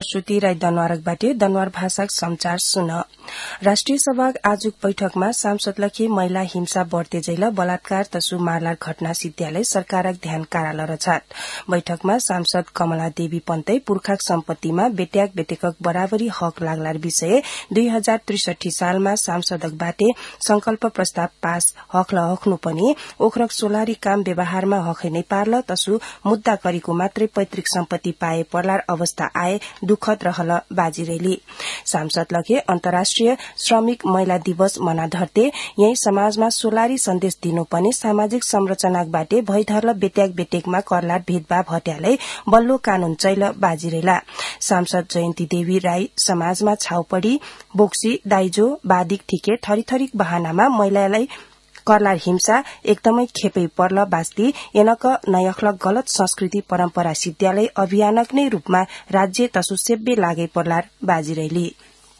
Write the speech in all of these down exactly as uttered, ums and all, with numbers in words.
श्रुति राई दनवारकबाटे दनवार भाषाक समाचार सुन। राष्ट्रिय सभा आजुक बैठकमा सांसद लखे महिला हिंसा बढ़ते जैल बलात्कार तसु मारलार घटना सिद्ध्याले सरकारक ध्यान काराल रछाट। बैठकमा सांसद कमला देवी पन्तै पुर्खाक सम्पत्तिमा बेट्याक बेटेकक बराबरी हक लाग्लार विषय दुई हजार त्रिसठी सालमा सांसदकबाटे संकल्प प्रस्ताव पास हक हक्नु पनि ओखरक सोलारी काम व्यवहारमा हकै नै पार्ल तसु मुद्दा करीको मात्रै पैतृक सम्पत्ति पाए पर्लार अवस्था आए दुखद रहल बाजिरेली। सांसद लगे अन्तर्राष्ट्रिय श्रमिक महिला दिवस मना धरते यही समाजमा सोलारी सन्देश दिनु पनि सामाजिक संरचनाबाटे भइधर्ल बेट्याक बेटेकमा करलार भेदभाव हट्यालै बल्लो कानून चैल बाजिरेला। सांसद जयन्ती देवी राई समाजमा छाउपड़ी बोक्सी दाइजो बादिक ठिके थरीथरीक बहानामा महिलालाई करलार हिंसा एकदमै खेपै पर्ल बास्ती एनक नयखलक गलत संस्कृति परम्परा सिद्ध्यालय अभियानक नै रूपमा राज्य तसु सेब्बे लागे पर्लार बाजिरैली।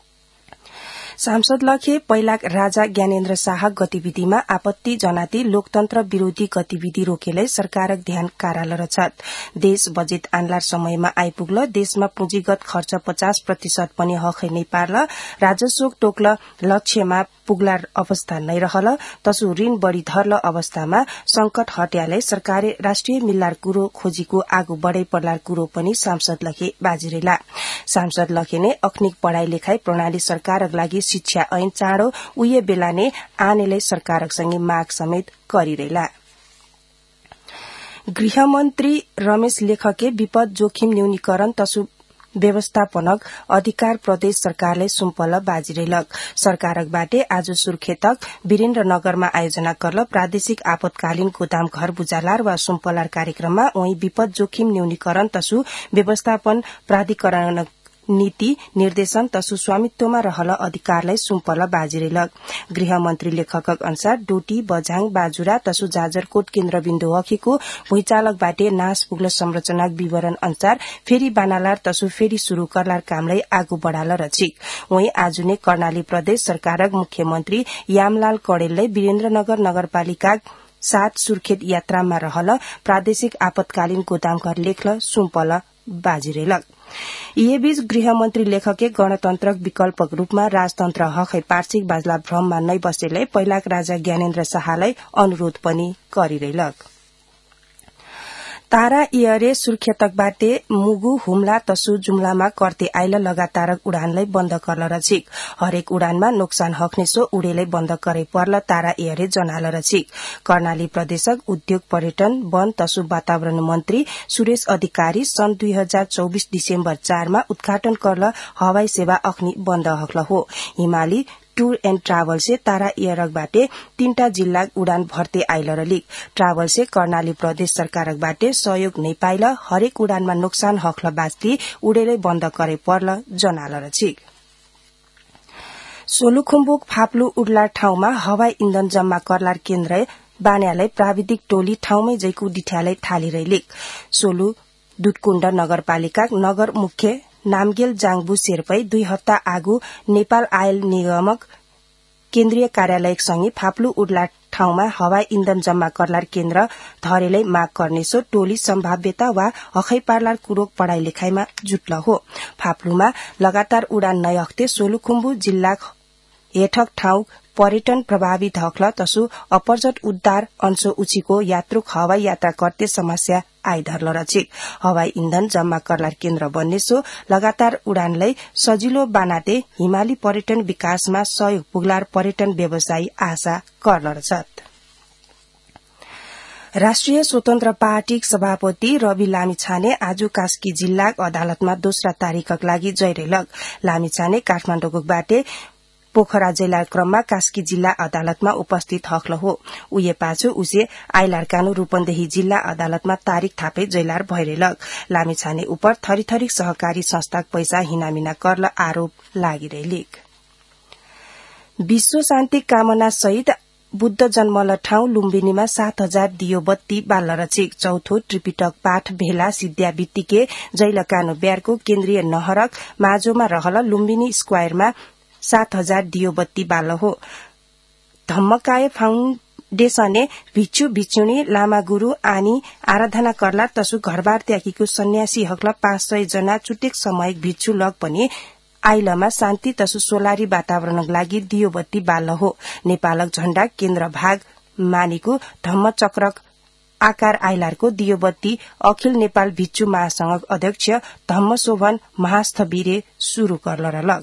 सांसद लखे पहिलाक राजा ज्ञानेन्द्र शाह गतिविधिमा आपत्ति जनाती लोकतन्त्र विरोधी गतिविधि रोकेलै सरकारक ध्यान काराल रछाट। देश बजेट आन्लार समयमा आइपुग्ल देशमा पुँजीगत खर्च पचास प्रतिशत पनि हकै नै पार्ल राजस्व टोक्ल लक्ष्यमा पुग्लार अवस्था नै रहल तसु ऋण बढ़ी धर्ल अवस्थामा संकट हट्यालै सरकारले राष्ट्रिय मिल्लार कुरो खोजीको आगो बढ़ै पर्लार कुरो पनि सांसद लखे बाजिरेला। सांसद लखे ने अखनिक पढ़ाई लेखाई प्रणाली सरकारक लागि शिक्षा ऐन चाँडो उये बेला ने आनेलै सरकारक सँगै माग समेत गरिरेला। गृहमन्त्री रमेश लेखके विपद जोखिम न्यूनीकरण तसु व्यवस्थापनक अधिकार प्रदेश सरकारले सुम्पल बाजिरेलक। सरकारक बाटे आज सुर्खेतक वीरेन्द्रनगरमा आयोजना करल प्रादेशिक आपतकालीन गोदाम घर बुजालार वा सुम्पलार कार्यक्रममा वही विपद जोखिम न्यूनीकरण तसु व्यवस्थापन प्राधिकरण नीति निर्देशन तसु स्वामित्वमा रहल अधिकारलाई सुम्पल बाजिरेलक। गृहमन्त्री लेखकक अनुसार डोटी बझाङ बाजुरा तसु जाजरकोट केन्द्रबिन्दु हकीको भुइँचालक बाटे नाश पुग्ल संरचनाक विवरण अनुसार फेरि बानालार तसु फेरि शुरू करलार कामलाई आगो बढ़ाल रचिक। वहीं आज ने कर्णाली प्रदेश सरकारक मुख्यमन्त्री यामलाल कड़ेलले वीरेन्द्रनगर नगरपालिका सात सुर्खेत यात्रामा रहल प्रादेशिक आपतकालीन गोदाम घर लेख्ल सुम्पल बाजिरेलक। यही बीच गृहमन्त्री लेखके गणतन्त्रक विकल्पक रूपमा राजतन्त्र हकै पार्षिक बाजला भ्रममा नै बसेलै पहिलाक राजा ज्ञानेन्द्र शाहलाई अनुरोध पनि गरिरेलक। तारा इयरे सुर्खेतकबाटे मुगु हुम्ला तसु जुम्लामा कर्ते आइल लगातारक उडानलाई बन्द करल रचिक। हरेक उडानमा नोक्सान हक्नेसो उडेलै बन्द करे पर्ल तारा इयरे जनाल रचिक। कर्णाली प्रदेशक उद्योग पर्यटन वन तसु वातावरण मन्त्री सुरेश अधिकारी सन् दुई हजार चौबीस डिसेम्बर चारमा उद्घाटन करल हवाई सेवा अख्नी बन्द हक्ल हो। हिमाली टूर एण्ड ट्राभल से तारा इयरक बाटे तीनटा जिल्ला उडान भर्ते आइल रलिक। ट्राभल से कर्णाली प्रदेश सरकारक बाटे सहयोग नै पाइल हरेक उडानमा नोक्सान हक्ल बास्ती उडेलै बन्द करे पर्ल जनाल रचिक। सोलुखुम्बुक फाप्लु उडला ठाउँमा हवाई इन्धन जम्मा करलार केन्द्र बान्यालाई प्राविधिक टोली ठाउँमै जैकु डिठ्यालै थालिरैलिक। सोलु दुधकुण्ड नगरपालिका नगर मुख्य नामगेल जाङबु शेर्पै दुई हप्ता आगु नेपाल आयल निगमक केन्द्रीय कार्यालयक सँगै फाप्लु उडला ठाउँमा हवाई इन्धन जम्मा करलार केन्द्र धरेलै माग गर्नेसो टोली सम्भाव्यता वा हखै पार्लार कुरोक पढ़ाई लेखाइमा जुट्ल हो। फाप्लुमा लगातार उडान नयख्ते सोलुखुम्बु जिल्ला हेठक ठाउँ पर्यटन प्रभावित हक्ल तसु अपर्जट उद्धार अंशो उचिको यात्रुक हवाई यात्रा करते समस्या आइधर्ल रचिक। हवाई इन्धन जम्मा करलार केन्द्र बन्नेसो लगातार उडानलाई सजिलो बनाते हिमाली पर्यटन विकासमा सहयोग पुग्लार पर्यटन व्यवसायी आशा गर्न रछत। राष्ट्रिय स्वतन्त्र पार्टी सभापति रवि लामिछाने आज कास्की जिल्ला अदालतमा दोस्रा तारिकक लागि जैरेलक। लामिछाने काठमाडौँको बाटे पोखरा जैलार क्रममा कास्की जिल्ला अदालतमा उपस्थित हक्ल हो। उये पाछो उसे आइलार कानु रूपन्देही जिल्ला अदालतमा तारिक थापे जैलार भइरेलक। लामिछाने उपर थरीथरी सहकारी संस्थाक पैसा हिनामिना करल आरोप लागिरहेलिक। विश्व शान्ति कामना सहित बुद्ध जन्मल ठाउँ लुम्बिनीमा सात हजार दियो बत्ती बाल्ल रचिक। चौथो त्रिपिटक पाठ भेला सिद्ध्या बित्तिके जैल कानु ब्यारको केन्द्रीय नहरक माझोमा रहल लुम्बिनी स्क्वायरमा सात हजार दियो बत्ती बाल्ल हो। धम्मकाय डेसने भिक्षु भिक्षुणी लामा गुरू आनी आराधना करला तसु घरबार त्यागीको सन्यासी हकला पाँच सय जना चुटेक सामूहिक भिक्षु लग पनि आइलमा शान्ति तसु सोलारी वातावरणका लागि दियोबत्ती बाल्न हो। नेपालक झण्डा केन्द्र भाग मानिको धम्मचक्रक आकार आइलारको दियोबत्ती अखिल नेपाल भिक्षु महासंघ अध्यक्ष धम्मशोभन महास्थवीरे शुरू गर्लरलग।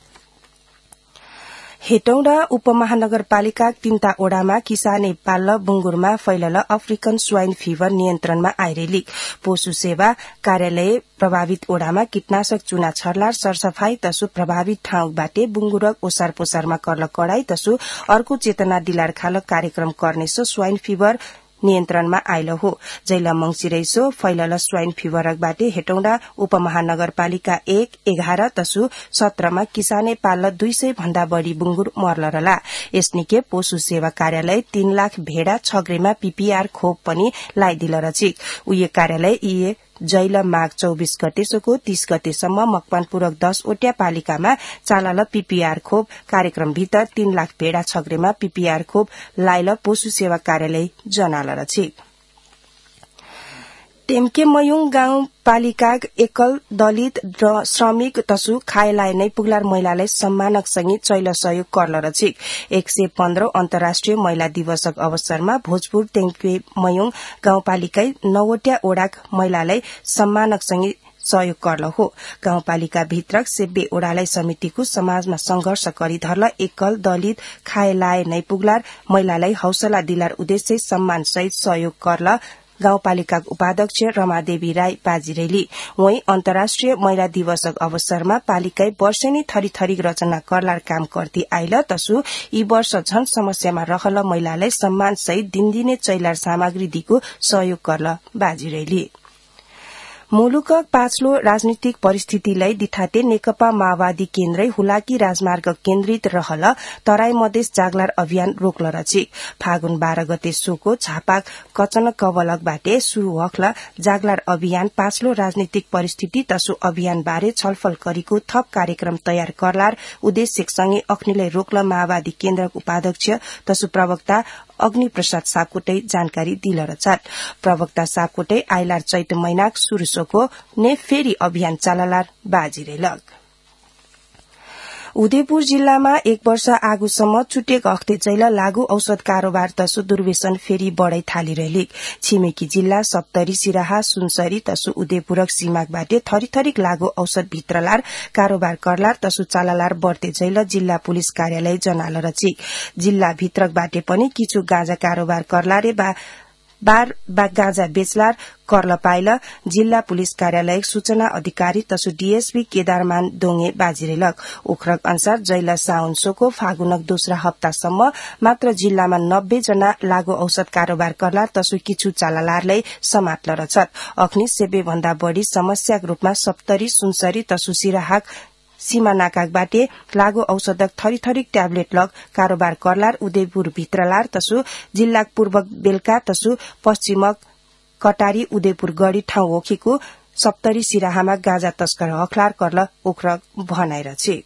हेटौडा उपमहानगरपालिका तीनटा ओडामा किसाने पाल्ल बुंगुरमा फैलल अफ्रिकन स्वाइन फिभर नियन्त्रणमा आइरेलिक पशु सेवा कार्यालय प्रभावित ओडामा कीटनाशक चुना छर्लार सरसफाई तसु प्रभावित ठाउँबाटे बुंगुरक ओसार पोसारमा कर्ल कडाई तसु अर्को चेतना दिलार खालक कार्यक्रम गर्नेसो स्वाइन फिभर नियन्त्रणमा आइल हो। जैला मंगिरैसो फैलल स्वाइन फिभरकबाटे हेटौडा उपमहानगरपालिका एक एघार तसु सत्रमा किसाने पाल्ल दुई सय भन्दा बढ़ी बुंगुर मर्लरला। यसनिके पशु सेवा कार्यालय तीन लाख भेड़ा छग्रेमा पीपीआर खोप पनि लाइदिल रचिक। उये कार्यालय इए जैल माघ चौबीस गतेसोको तीस गतेसम्म मकवानपुरक दस ओट्या पालिकामा चालाल पीपीआर खोप कार्यक्रम भित्र तीन लाख भेड़ा छग्रेमा पीपीआर खोप लाइल पशु सेवा कार्यालय जनाल रचिक। टेम्के मयुङ गाउँपालिका एकल दलित र श्रमिक तसु खायलाय नै पुगलार महिलालाई सम्मानक सँगै चैल सहयोग कर्ल रचिक। एक सय पन्ध्र अन्तर्राष्ट्रिय महिला दिवसक अवसरमा भोजपुर टेम्के मयुङ गाउँपालिका नौवटा ओडाक महिलालाई सम्मानक सँगै सहयोग गर्ल हो। गाउँपालिका भित्रक सेब्बे ओडालाई समितिको समाजमा संघर्ष गरी धर्ल एकल दलित खायलाय नै पुगलार महिलालाई हौसला दिलार उद्देश्य सम्मान सहित सहयोग गर्ल गाउँपालिका उपाध्यक्ष रमादेवी राई पाजिरेली। वहीं अन्तर्राष्ट्रिय महिला दिवसक अवसरमा पालिकाई वर्षेनी थरी थरी रचना करलार काम गर्दै आइल तसु यी वर्ष झन समस्यामा रहल महिलालाई सम्मान सहित दिनदिने चैलार सामग्री दिको सहयोग गर्ल बाजिरेली। मुलुक पाछलो राजनीतिक परिस्थितिलाई दिठाते नेकपा माओवादी केन्द्रै हुलाकी राजमार्ग केन्द्रित रहल तराई मधेस जागलार अभियान रोक्ल रचिक। फागुन बाह्र गते सोको छापाक कचन कवलकबाटे शुरू हक्ल जागलार अभियान पाछलो राजनीतिक परिस्थिति तसु अभियान बारे छलफल गरेको थप कार्यक्रम तयार करलार उद्देश्यसँगै अख्निलाई रोक्ल माओवादी केन्द्रक उपाध्यक्ष तसु प्रवक्ता अग्नि प्रसाद सापकोटै जानकारी दिल रछाट। प्रवक्ता सापकोटै आइलार चैत महिनाक सुरुसोको ने फेरि अभियान चाललार बाजिरेलग। उदयपुर जिल्लामा एक वर्ष आगुसम्म चुटेक हक्ते चैल लागू औषध कारोबार तसु दुर्व्यसन फेरि बढ़ै थालिरहेलिक। छिमेकी जिल्ला सप्तरी सिराहा सुनसरी तसु उदयपुरक सीमाकबाटे थरी थरीक लागू औषध भित्रलार कारोबार करलार तसु चाललार बढ़ते चैल जिल्ला पुलिस कार्यालय जनाल रचिक। जिल्ला भित्रकबाटे पनि किछु गाँजा कारोबार करलारे बा बार बा गाँजा बेचलार कर्ल पाइल जिल्ला पुलिस कार्यालय सूचना अधिकारी तसु डीएसपी केदारमान दोंगे बाजिरेलक। उखरक अनुसार जैला साउन सोको फागुनक दोस्रा हप्तासम्म मात्र जिल्लामा नब्बे जना लागू औषध कारोबार करलार तसु किछु चाललारलाई समात्ल रछत। अख्नि सेब्बे भन्दा बढ़ी समस्याक रूपमा सप्तरी सुनसरी तसु सिराहाक सीमा नाकाकबाटे लागू औषधक थरी थरीक ट्याब्लेट लग कारोबार करलार उदयपुर भित्रलार तसु जिल्लाक पूर्वक बेलका तसु पश्चिमक कटारी उदयपुर गढ़ी ठाउँ ओखीको सप्तरी सिराहामा गाँजा तस्कर हखलार कर्ल उख्रक भनाइरछे।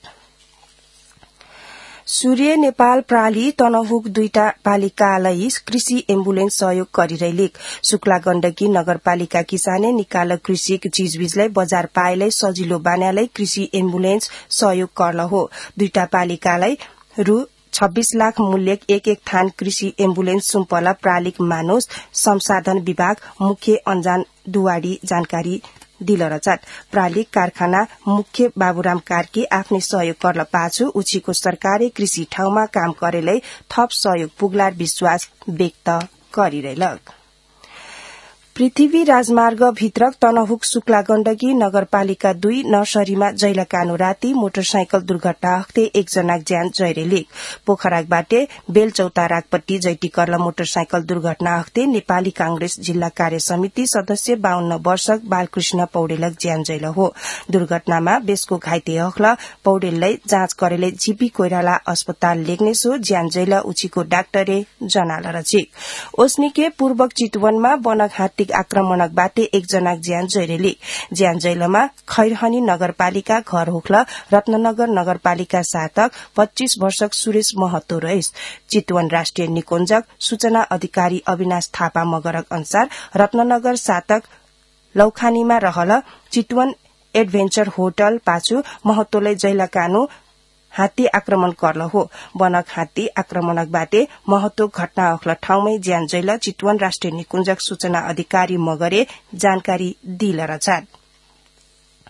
सूर्य नेपाल प्राली तनहुक दुईटा पालिकालाई कृषि एम्बुलेन्स सहयोग गरिरहेलिक। शुक्ला गण्डकी नगरपालिका किसाने निकाल कृषिक चीजबीजलाई बजार पाएलाई सजिलो बनाएलाई कृषि एम्बुलेन्स सहयोग कर्ल हो। दुईटा पालिकालाई रु छब्बीस लाख मूल्य एक एक थान कृषि एम्बुलेन्स सुम्पला प्रालिक मानोस संसाधन विभाग मुख्य अन्जान दुवाडी जानकारी दिल रचाट। प्रालिक कारखाना मुख्य बाबुराम कार्की आफ्नै सहयोग गर्न पाछु उछीको सरकारी कृषि ठाउँमा काम गरेलाई थप सहयोग पुग्लार विश्वास व्यक्त गरिरहेलक। पृथ्वी राजमार्ग भित्रक तनहुक शुक्ला गण्डकी नगरपालिका दुई नर्सरीमा जैला कानु राती मोटरसाइकल दुर्घटना हक्ते एकजना ज्यान जयरेलिक। पोखराकबाटे बेलचौता रागपट्टी जैटिकर्ल मोटरसाइकल दुर्घटना हक्ते नेपाली कांग्रेस जिल्ला कार्य समिति सदस्य बाहन्न वर्षक बालकृष्ण पौडेलक ज्यान जैल हो। दुर्घटनामा बेसको घाइते हक्ल पौडेललाई जाँच गरेले जीपी कोइराला अस्पताल लेग्नेसो ज्यान जैल उछीको डाक्टरे जनाल रचिक। ओस्निके पूर्वक चितवनमा बनक हात्ती हात्तीक आक्रमणकबाट एकजना ज्यान जैरेली ज्यान जैलमा खैरहनी नगरपालिका घर होख्ल रत्ननगर नगरपालिका सातक पच्चीस वर्षक सुरेश महतो रहेस। चितवन राष्ट्रिय निकुञ्जक सूचना अधिकारी अविनाश थापा मगरक अनुसार रत्ननगर सातक लौखानीमा रहल चितवन एडभेन्चर होटल पाछु महतोले जैलकानु हात्ती आक्रमण गर्ल हो। बनक हात्ती आक्रमणक बाटे महतो घटना अख्ल ठाउँमै ज्यान जैल चितवन राष्ट्रिय निकुञ्जक सूचना अधिकारी मगरे जानकारी दिल रछान्।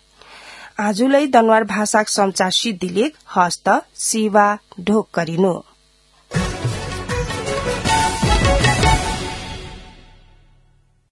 आजुलै दनवार भाषाक संचार सिद्धिलेख हस्त सिवा ढोक गरिनु।